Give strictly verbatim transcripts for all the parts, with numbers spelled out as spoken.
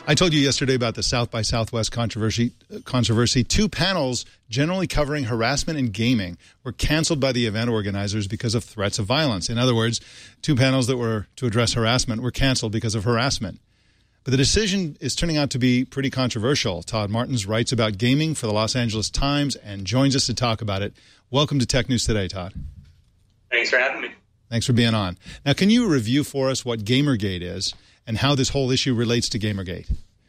I told you yesterday about the South by Southwest controversy. Controversy. Two panels generally covering harassment in gaming were canceled by the event organizers because of threats of violence. In other words, two panels that were to address harassment were canceled because of harassment. But the decision is turning out to be pretty controversial. Todd Martins writes about gaming for the Los Angeles Times and joins us to talk about it. Welcome to Tech News Today, Todd. Thanks for having me. Thanks for being on. Now, can you review for us what Gamergate is and how this whole issue relates to Gamergate?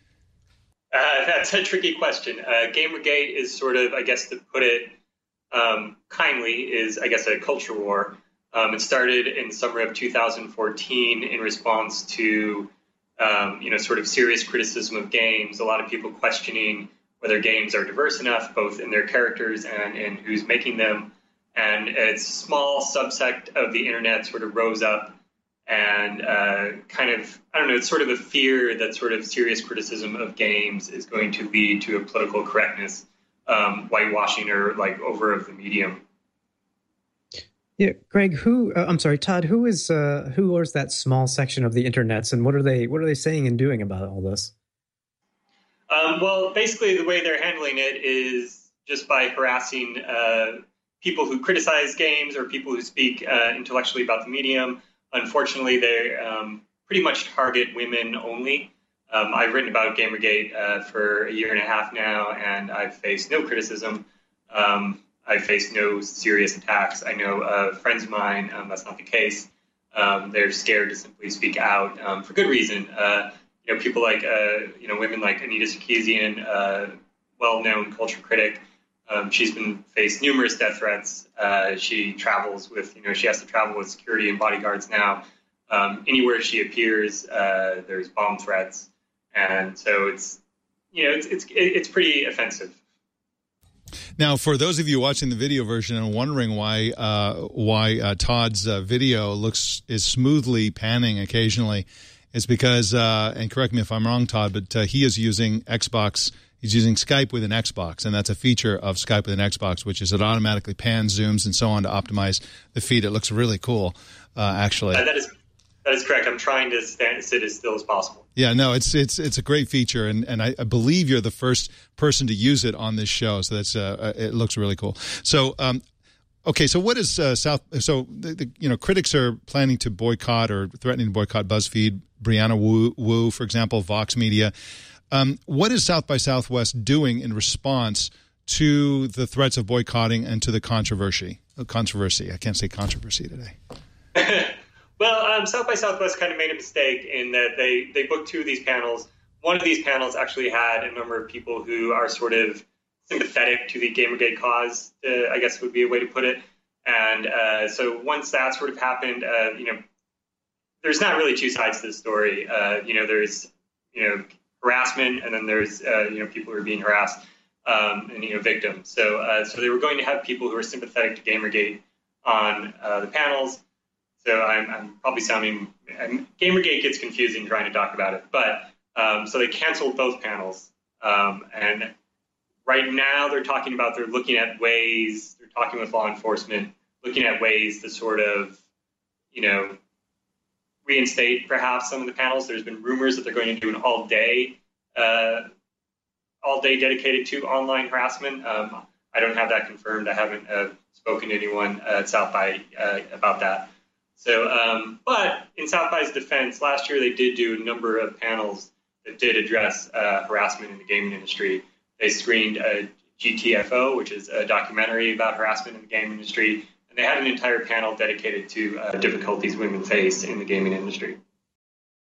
Uh, that's a tricky question. Uh, Gamergate is sort of, I guess to put it um, kindly, is, I guess, a culture war. Um, it started in the summer of two thousand fourteen in response to, um, you know, sort of serious criticism of games. A lot of people questioning whether games are diverse enough, both in their characters and in who's making them. And a small subsect of the internet sort of rose up and uh, kind of, I don't know, it's sort of a fear that sort of serious criticism of games is going to lead to a political correctness, um, whitewashing or like over of the medium. Yeah, Greg, who, uh, I'm sorry, Todd, who is, uh, who is that small section of the internets and what are they, what are they saying and doing about all this? Um, well, basically the way they're handling it is just by harassing uh, people who criticize games or people who speak uh, intellectually about the medium. Unfortunately, they um, pretty much target women only. Um, I've written about Gamergate uh, for a year and a half now, and I've faced no criticism. Um, I've faced no serious attacks. I know uh, friends of mine, um, that's not the case. Um, they're scared to simply speak out um, for good reason. Uh, you know, people like, uh, you know, women like Anita Sarkeesian, uh, well-known culture critic. Um, she's been faced numerous death threats. Uh, she travels with, you know, she has to travel with security and bodyguards now. Um, anywhere she appears, uh, there's bomb threats, and so it's, you know, it's it's it's pretty offensive. Now, for those of you watching the video version and wondering why uh, why uh, Todd's uh, video looks is smoothly panning occasionally, it's because, uh, and correct me if I'm wrong, Todd, but uh, he is using Xbox. He's using Skype with an Xbox, and that's a feature of Skype with an Xbox, which is it automatically pans, zooms, and so on to optimize the feed. It looks really cool, uh, actually. Uh, that is that is correct. I'm trying to stand, sit as still as possible. Yeah, no, it's it's it's a great feature, and, and I, I believe you're the first person to use it on this show, so that's uh, it looks really cool. So, um, okay, so what is uh, South? So, the, the, you know, critics are planning to boycott or threatening to boycott BuzzFeed, Brianna Wu, Wu for example, Vox Media. Um, what is South by Southwest doing in response to the threats of boycotting and to the controversy? Uh, controversy. I can't say controversy today. Well, um, South by Southwest kind of made a mistake in that they, they booked two of these panels. One of these panels actually had a number of people who are sort of sympathetic to the Gamergate cause, uh, I guess would be a way to put it. And uh, so once that sort of happened, uh, you know, there's not really two sides to the story. Uh, you know, there's, you know, harassment, and then there's, uh, you know, people who are being harassed, um, and, you know, victims. So, uh, so they were going to have people who are sympathetic to Gamergate on uh, the panels. So I'm, I'm probably sounding, I'm, Gamergate gets confusing trying to talk about it, but um, so they canceled both panels. Um, and right now they're talking about, they're looking at ways, they're talking with law enforcement, looking at ways to sort of, you know, reinstate perhaps some of the panels. There's been rumors that they're going to do an all day, uh, all day dedicated to online harassment. Um, I don't have that confirmed. I haven't uh, spoken to anyone at South by uh, about that. So, um, but in South by's defense, last year they did do a number of panels that did address uh, harassment in the gaming industry. They screened uh, G T F O, which is a documentary about harassment in the gaming industry, and they had an entire panel dedicated to uh, difficulties women face in the gaming industry.